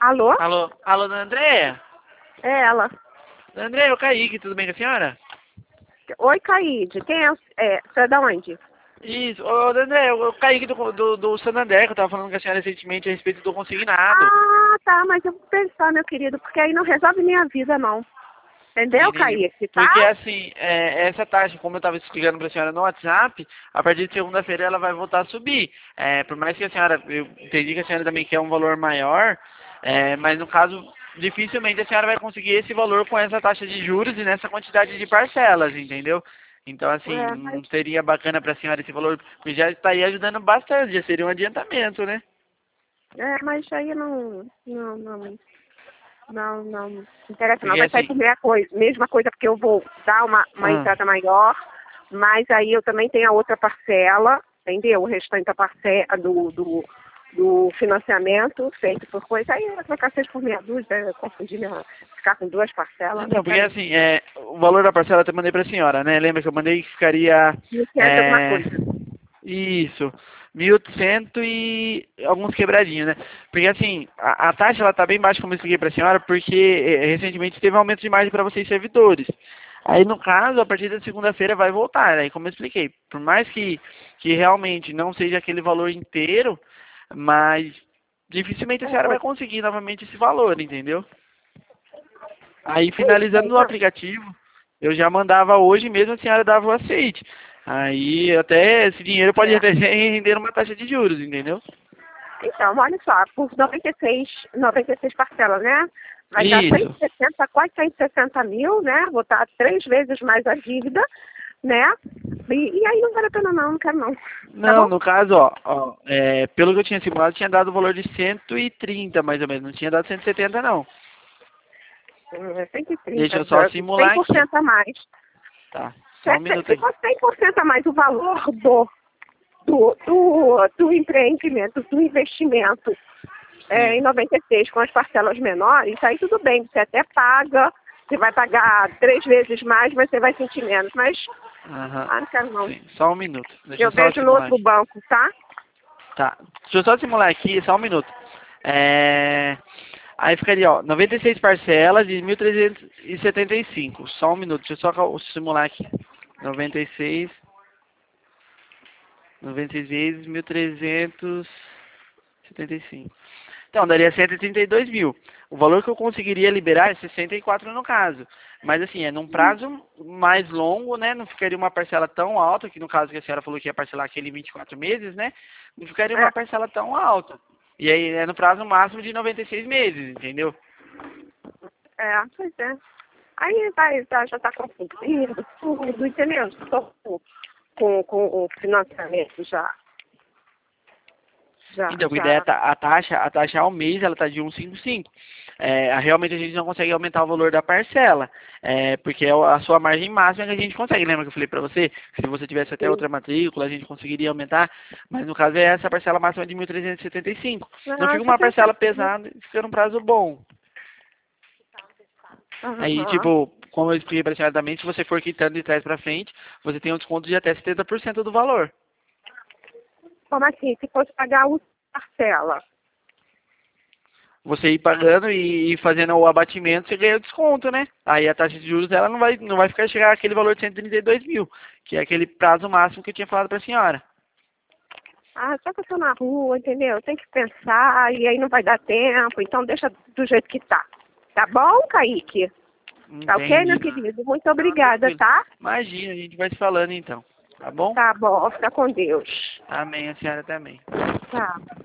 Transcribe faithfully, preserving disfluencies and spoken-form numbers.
Alô? Alô, alô, dona Andréia? É ela. Dona Andréia, eu Kaique, tudo bem com a senhora? Oi, Caíde. Quem é? É, você é da onde? Isso, ô, dona Andréia, eu Kaique do, do, do Santander, que eu tava falando com a senhora recentemente a respeito do consignado. Ah, tá, mas eu vou pensar, meu querido, porque aí não resolve minha vida, não. Entendeu, Entendi. Kaique, Porque tá? assim, é, essa taxa, como eu estava explicando para a senhora no WhatsApp, a partir de segunda-feira ela vai voltar a subir. É, por mais que a senhora, eu entendi que a senhora também quer um valor maior, é, mas no caso, dificilmente a senhora vai conseguir esse valor com essa taxa de juros e nessa quantidade de parcelas, entendeu? Então, assim, É, mas, não seria bacana para a senhora esse valor, porque já estaria ajudando bastante, já seria um adiantamento, né? é, mas aí não, não, não, não, não interessa não. Porque Vai sair assim, por minha coisa, mesma coisa, porque eu vou dar uma, uma ah, entrada maior, mas aí eu também tenho a outra parcela, entendeu? O restante da parcela do, do, do financiamento feito por coisa. Aí eu vou trocar seis por meia dúzia, eu confundi minha, ficar com duas parcelas, não então, porque quero assim, é, o valor da parcela eu até mandei para a senhora, né? Lembra que eu mandei que ficaria, mil e quinhentos alguma é, coisa. isso, mil e cento e alguns quebradinhos, né? Porque assim, a, a taxa ela tá bem baixa, como eu expliquei para a senhora, porque é, recentemente teve aumento de margem para vocês servidores. Aí, no caso, a partir da segunda-feira vai voltar, aí como eu expliquei, por mais que, que realmente não seja aquele valor inteiro, mas dificilmente a senhora vai conseguir novamente esse valor, entendeu? Aí, finalizando no aplicativo, eu já mandava hoje mesmo, a senhora dava o aceite. Aí, até esse dinheiro pode É. até render uma taxa de juros, entendeu? Então, olha só, por noventa e seis, noventa e seis parcelas, né? Vai dar cento Isso. e sessenta, quase cento e sessenta mil, né? Vou dar três vezes mais a dívida, né? E, e aí não vale a pena não, não quero não. Tá Não, bom? no caso, ó, ó é, pelo que eu tinha simulado, tinha dado o valor de cento e trinta, mais ou menos. Não tinha dado cento e setenta, não. Hum, É cento e Deixa trinta, eu só cem simular por aqui. cento a mais. Tá, só um Se minuto se aí. for cem por cento a mais o valor do, do, do, do empreendimento, do investimento é, Sim. em noventa e seis com as parcelas menores, aí tudo bem, você até paga, você vai pagar três vezes mais, mas você vai sentir menos. Mas, Aham. ah, não quero não. Sim, só um minuto. Deixa Eu eu só vejo no simular outro aqui. banco, tá? Tá. Deixa eu só simular aqui, só um minuto. É... Aí ficaria, ó, noventa e seis parcelas de mil trezentos e setenta e cinco. Só um minuto, deixa eu só cal- simular aqui. noventa e seis, noventa e seis vezes mil trezentos e setenta e cinco. Então, daria cento e trinta e dois mil. O valor que eu conseguiria liberar é sessenta e quatro no caso. Mas assim, é num prazo mais longo, né? Não ficaria uma parcela tão alta, que no caso que a senhora falou que ia parcelar aquele vinte e quatro meses, né? Não ficaria É, uma parcela tão alta. E aí é no prazo máximo de noventa e seis meses, entendeu? é, pois é. Aí vai, tá, já tá confundindo tudo, entendeu? Estou com, com, com o financiamento já, já, Então, porque daí a, já. ta- a taxa, a taxa ao mês, ela tá de cento e cinquenta e cinco. É, a- realmente a gente não consegue aumentar o valor da parcela, é, porque é o- a sua margem máxima que a gente consegue. Lembra que eu falei para você que se você tivesse até outra matrícula, a gente conseguiria aumentar, mas no caso é essa parcela máxima de mil trezentos e setenta e cinco. Não Não, fica deixa eu uma pensar parcela aqui. pesada e fica num prazo bom. Aí, Aham. tipo, como eu expliquei para também, se você for quitando de trás para frente, você tem um desconto de até setenta por cento do valor. Como assim? Se fosse pagar a parcela. Você ir pagando e ir fazendo o abatimento, você ganha o desconto, né? Aí a taxa de juros ela não vai, não vai ficar chegar àquele valor de cento e trinta e dois mil, que é aquele prazo máximo que eu tinha falado para a senhora. Ah, só que eu tô na rua, entendeu? Tem que pensar e aí não vai dar tempo, então deixa do jeito que tá. Tá bom, Kaique? Tá ok, meu Entendi. querido? Muito Não, obrigada, tranquilo. tá? Imagina, a gente vai se falando então. Tá bom? Tá bom, fica com Deus. Amém, a senhora também. Tá.